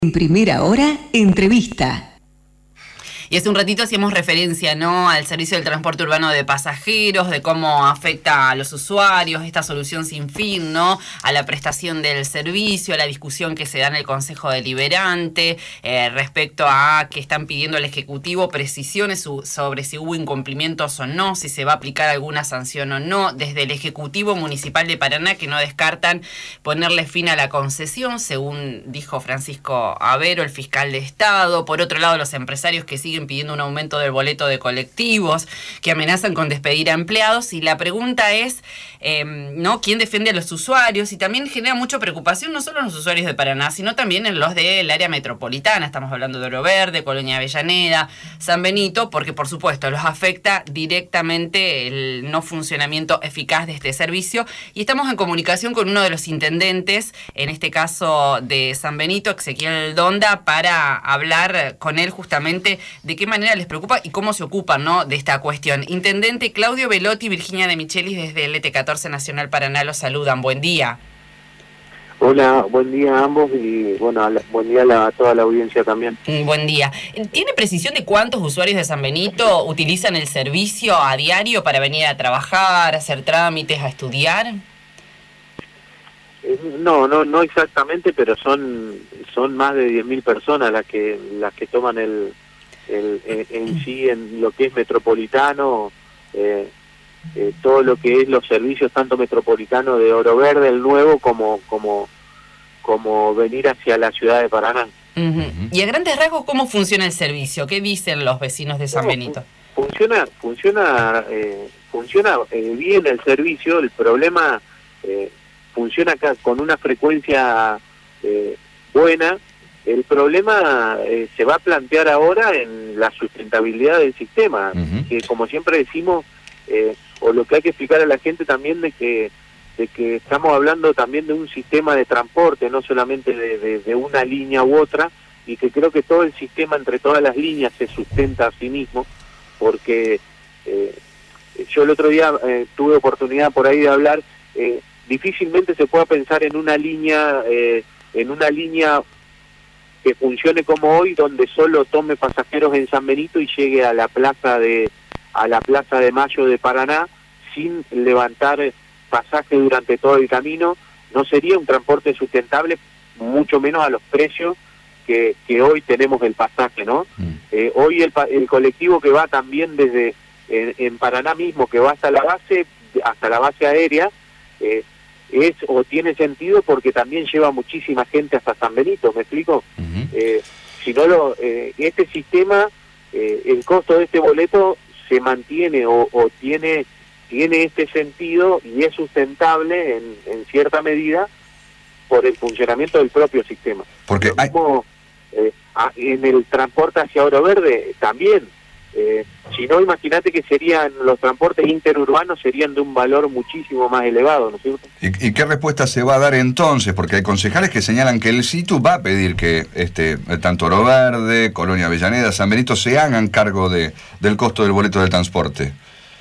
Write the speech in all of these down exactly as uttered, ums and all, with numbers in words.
En Primera Hora, entrevista. Y hace un ratito hacíamos referencia, ¿no?, al servicio del transporte urbano de pasajeros, de cómo afecta a los usuarios, esta solución sin fin, ¿no?, a la prestación del servicio, a la discusión que se da en el Consejo Deliberante, eh, respecto a que están pidiendo al Ejecutivo precisiones su, sobre si hubo incumplimientos o no, si se va a aplicar alguna sanción o no, desde el Ejecutivo Municipal de Paraná, que no descartan ponerle fin a la concesión, según dijo Francisco Avero, el fiscal de Estado. Por otro lado, los empresarios que siguen pidiendo un aumento del boleto de colectivos, que amenazan con despedir a empleados, y la pregunta es, eh, ¿no?, ¿quién defiende a los usuarios? Y también genera mucha preocupación no solo en los usuarios de Paraná, sino también en los del área metropolitana. Estamos hablando de Oro Verde, Colonia Avellaneda, San Benito, porque por supuesto los afecta directamente el no funcionamiento eficaz de este servicio, y estamos en comunicación con uno de los intendentes, en este caso de San Benito, Ezequiel Donda, para hablar con él justamente de qué manera les preocupa y cómo se ocupan, ¿no?, de esta cuestión. Intendente Claudio Velotti y Virginia de Michelis desde el E T catorce Nacional Paraná los saludan. Buen día. Hola, buen día a ambos y bueno, a la, buen día a, la, a toda la audiencia también. Mm, buen día. ¿Tiene precisión de cuántos usuarios de San Benito utilizan el servicio a diario para venir a trabajar, a hacer trámites, a estudiar? Eh, no, no, no exactamente, pero son son más de diez mil personas las que las que toman el El, en, en sí, en lo que es metropolitano, eh, eh, todo lo que es los servicios tanto metropolitanos de Oro Verde, el nuevo, como como como venir hacia la ciudad de Paraná. Uh-huh. Y a grandes rasgos, ¿cómo funciona el servicio? ¿Qué dicen los vecinos de San No, Benito? Funciona, funciona, eh, funciona eh, bien el servicio. El problema eh, funciona acá con una frecuencia eh, buena. El problema eh, se va a plantear ahora en la sustentabilidad del sistema, uh-huh. que como siempre decimos, eh, o lo que hay que explicar a la gente también de que de que estamos hablando también de un sistema de transporte, no solamente de, de, de una línea u otra, y que creo que todo el sistema entre todas las líneas se sustenta a sí mismo, porque eh, yo el otro día eh, tuve oportunidad por ahí de hablar, eh, difícilmente se pueda pensar en una línea, eh, en una línea que funcione como hoy, donde solo tome pasajeros en San Benito y llegue a la plaza de a la plaza de Mayo de Paraná sin levantar pasaje durante todo el camino. No sería un transporte sustentable, mucho menos a los precios que, que hoy tenemos el pasaje, ¿no? Mm. Eh, hoy el, el colectivo que va también desde en, en Paraná mismo, que va hasta la base, hasta la base aérea, eh, es o tiene sentido porque también lleva muchísima gente hasta San Benito, ¿me explico? Uh-huh. Eh, si no lo, eh, este sistema, eh, el costo de este boleto se mantiene o, o tiene tiene este sentido y es sustentable en, en cierta medida por el funcionamiento del propio sistema. Porque lo mismo, hay... eh, en el transporte hacia Oro Verde también. Eh, si no, imagínate que serían los transportes interurbanos serían de un valor muchísimo más elevado, ¿no es cierto? ¿Y, y qué respuesta se va a dar entonces? Porque hay concejales que señalan que el SITU va a pedir que este tanto Oro Verde, Colonia Avellaneda, San Benito se hagan cargo de del costo del boleto del transporte.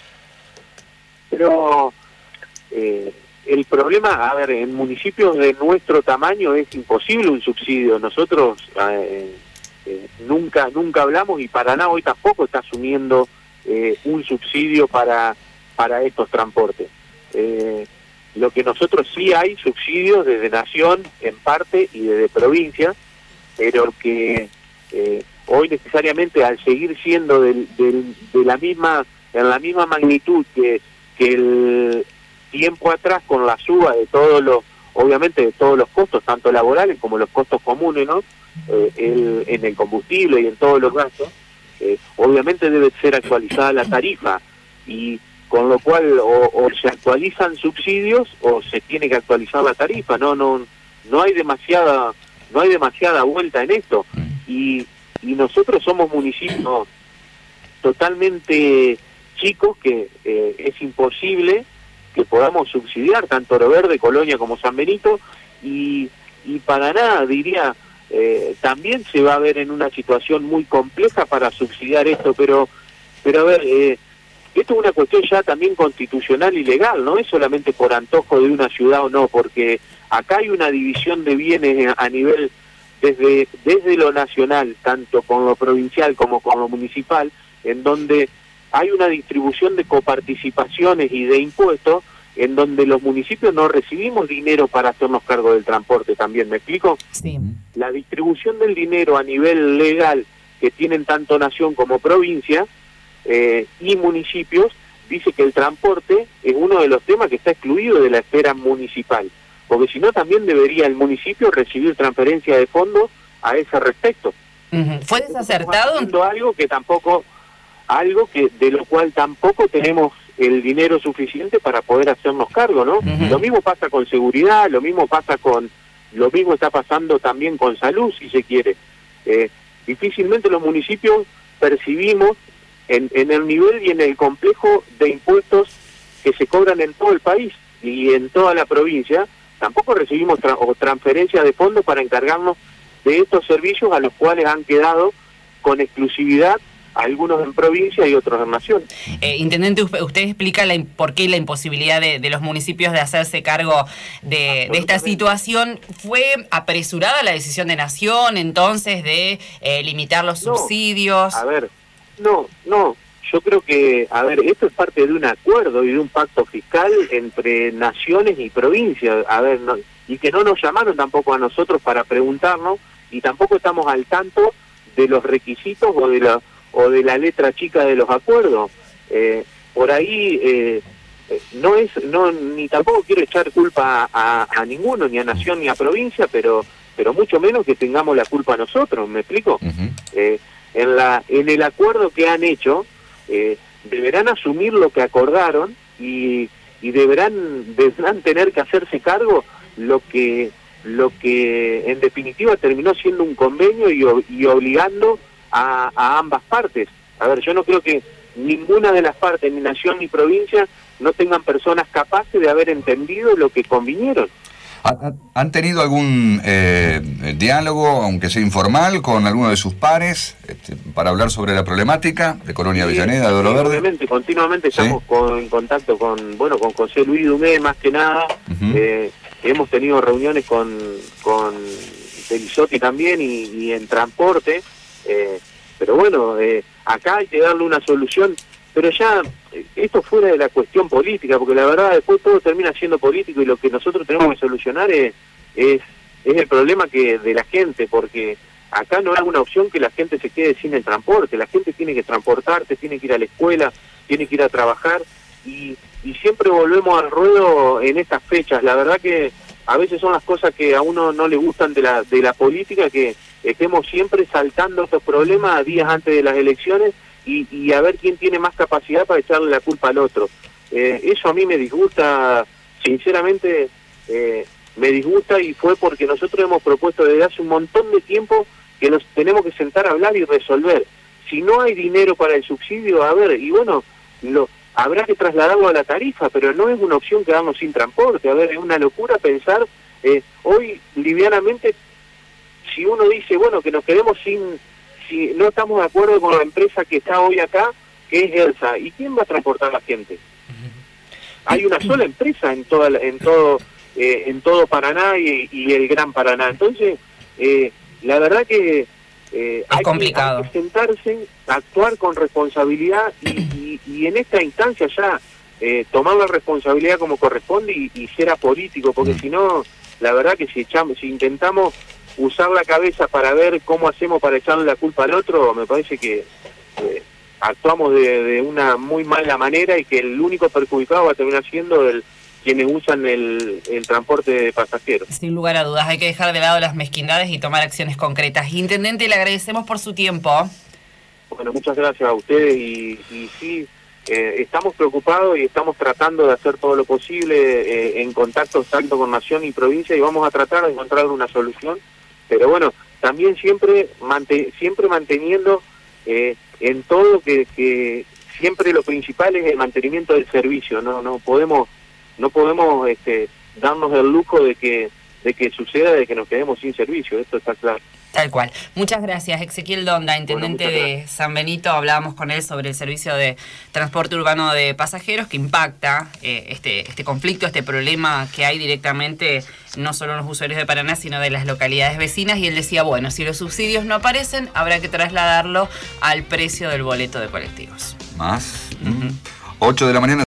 Pero eh, el problema, a ver, en municipios de nuestro tamaño es imposible un subsidio. Nosotros eh, Eh, nunca nunca hablamos, y Paraná hoy tampoco está asumiendo eh, un subsidio para para estos transportes. Eh, lo que nosotros sí hay subsidios desde Nación en parte y desde provincia, pero que eh, hoy necesariamente al seguir siendo del, del, de la misma en la misma magnitud que, que el tiempo atrás, con la suba de todos los, obviamente de todos los costos, tanto laborales como los costos comunes, ¿no? Eh, el, en el combustible y en todos los gastos, eh, obviamente debe ser actualizada la tarifa, y con lo cual o, o se actualizan subsidios o se tiene que actualizar la tarifa. No, no, no hay demasiada, no hay demasiada vuelta en esto, y, y nosotros somos municipios totalmente chicos que eh, es imposible que podamos subsidiar tanto Oro Verde, Colonia como San Benito, y, y Paraná, diría, Eh, también se va a ver en una situación muy compleja para subsidiar esto, pero pero a ver, eh, esto es una cuestión ya también constitucional y legal, no es solamente por antojo de una ciudad o no, porque acá hay una división de bienes a nivel desde, desde lo nacional, tanto con lo provincial como con lo municipal, en donde hay una distribución de coparticipaciones y de impuestos, en donde los municipios no recibimos dinero para hacernos cargo del transporte también, ¿me explico? Sí. La distribución del dinero a nivel legal que tienen tanto nación como provincia eh, y municipios, dice que el transporte es uno de los temas que está excluido de la esfera municipal, porque si no también debería el municipio recibir transferencia de fondos a ese respecto. Uh-huh. ¿Fue desacertado? Algo que tampoco, algo que de lo cual tampoco tenemos el dinero suficiente para poder hacernos cargo, ¿no? Uh-huh. Lo mismo pasa con seguridad, lo mismo pasa con, lo mismo está pasando también con salud, si se quiere. Eh, difícilmente los municipios percibimos en, en el nivel y en el complejo de impuestos que se cobran en todo el país y en toda la provincia, tampoco recibimos tra- o transferencias de fondos para encargarnos de estos servicios a los cuales han quedado con exclusividad algunos en provincia y otros en nación. Eh, Intendente, usted explica la, por qué la imposibilidad de, de los municipios de hacerse cargo de, de esta situación. ¿Fue apresurada la decisión de Nación entonces de eh, limitar los no, subsidios? A ver, no, no, yo creo que, a ver, esto es parte de un acuerdo y de un pacto fiscal entre naciones y provincias, a ver, no, y que no nos llamaron tampoco a nosotros para preguntarnos, y tampoco estamos al tanto de los requisitos o de la o de la letra chica de los acuerdos. Eh, por ahí eh, no es, no ni tampoco quiero echar culpa a, a ninguno, ni a nación ni a provincia, pero pero mucho menos que tengamos la culpa nosotros, ¿me explico? Uh-huh. Eh, en la en el acuerdo que han hecho eh, deberán asumir lo que acordaron y, y deberán deberán tener que hacerse cargo lo que lo que en definitiva terminó siendo un convenio y, y obligando A, a ambas partes. A ver, yo no creo que ninguna de las partes, ni nación ni provincia, no tengan personas capaces de haber entendido lo que convinieron. ¿Han tenido algún eh, diálogo, aunque sea informal, con alguno de sus pares este, para hablar sobre la problemática de Colonia sí, Avellaneda, de Oro sí, Verde? Obviamente, continuamente estamos ¿Sí? con, en contacto con, bueno, con José Luis Dumé, más que nada. Uh-huh. eh, hemos tenido reuniones con, con Belizotti también y, y en transporte. Eh, pero bueno, eh, acá hay que darle una solución, pero ya eh, esto fuera de la cuestión política, porque la verdad después todo termina siendo político y lo que nosotros tenemos que solucionar es, es, es el problema que de la gente, porque acá no hay una opción que la gente se quede sin el transporte, la gente tiene que transportarse, tiene que ir a la escuela, tiene que ir a trabajar y, y siempre volvemos al ruedo en estas fechas. La verdad que a veces son las cosas que a uno no le gustan de la de la política, que estemos siempre saltando estos problemas días antes de las elecciones y, y a ver quién tiene más capacidad para echarle la culpa al otro. Eh, eso a mí me disgusta, sinceramente eh, me disgusta, y fue porque nosotros hemos propuesto desde hace un montón de tiempo que nos tenemos que sentar a hablar y resolver. Si no hay dinero para el subsidio, a ver, y bueno, lo habrá que trasladarlo a la tarifa, pero no es una opción quedarnos sin transporte. A ver, es una locura pensar, eh, hoy livianamente, si uno dice, bueno, que nos quedemos sin, si no estamos de acuerdo con la empresa que está hoy acá, que es ELSA, ¿y quién va a transportar a la gente? Hay una sola empresa en toda en todo eh, en todo Paraná y, y el Gran Paraná. Entonces, eh, la verdad que eh, es hay, complicado. Que, hay que sentarse, actuar con responsabilidad y, y, y en esta instancia ya eh, tomar la responsabilidad como corresponde y, y ser apolítico, porque si no, la verdad que si echamos, si intentamos usar la cabeza para ver cómo hacemos para echarle la culpa al otro, me parece que eh, actuamos de, de una muy mala manera y que el único perjudicado va a terminar siendo el quienes usan el, el transporte de pasajeros. Sin lugar a dudas, hay que dejar de lado las mezquindades y tomar acciones concretas. Intendente, le agradecemos por su tiempo. Bueno, muchas gracias a ustedes y, y sí, eh, estamos preocupados y estamos tratando de hacer todo lo posible eh, en contacto tanto con Nación y provincia, y vamos a tratar de encontrar una solución, pero bueno, también siempre, mante, siempre manteniendo eh, en todo que, que siempre lo principal es el mantenimiento del servicio. No no podemos no podemos este, darnos el lujo de que de que suceda de que nos quedemos sin servicio, esto está claro. Tal cual. Muchas gracias, Ezequiel Donda, intendente Bueno, de San Benito. Hablábamos con él sobre el servicio de transporte urbano de pasajeros que impacta eh, este, este conflicto, este problema que hay directamente no solo en los usuarios de Paraná, sino de las localidades vecinas. Y él decía, bueno, si los subsidios no aparecen, habrá que trasladarlo al precio del boleto de colectivos. Más. Uh-huh. ocho de la mañana.